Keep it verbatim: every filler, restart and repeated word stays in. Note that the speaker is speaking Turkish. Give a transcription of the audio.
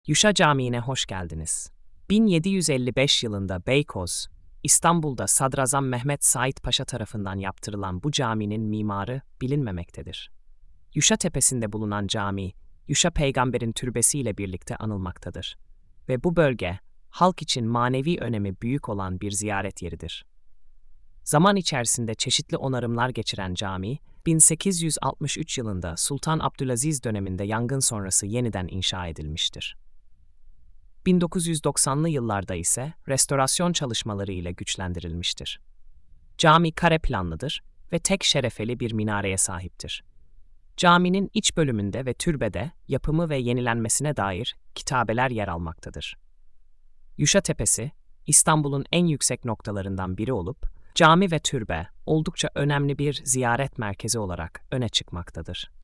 Yuşa Camii'ne hoş geldiniz. bin yedi yüz elli beş yılında Beykoz, İstanbul'da Sadrazam Mehmet Said Paşa tarafından yaptırılan bu caminin mimarı bilinmemektedir. Yuşa Tepesi'nde bulunan cami, Yuşa Peygamber'in türbesiyle birlikte anılmaktadır. Ve bu bölge, halk için manevi önemi büyük olan bir ziyaret yeridir. Zaman içerisinde çeşitli onarımlar geçiren cami, bin sekiz yüz altmış üç yılında Sultan Abdülaziz döneminde yangın sonrası yeniden inşa edilmiştir. bin dokuz yüz doksanlı yıllarda ise restorasyon çalışmaları ile güçlendirilmiştir. Cami kare planlıdır ve tek şerefeli bir minareye sahiptir. Caminin iç bölümünde ve türbede yapımı ve yenilenmesine dair kitabeler yer almaktadır. Yuşa Tepesi, İstanbul'un en yüksek noktalarından biri olup, cami ve türbe oldukça önemli bir ziyaret merkezi olarak öne çıkmaktadır.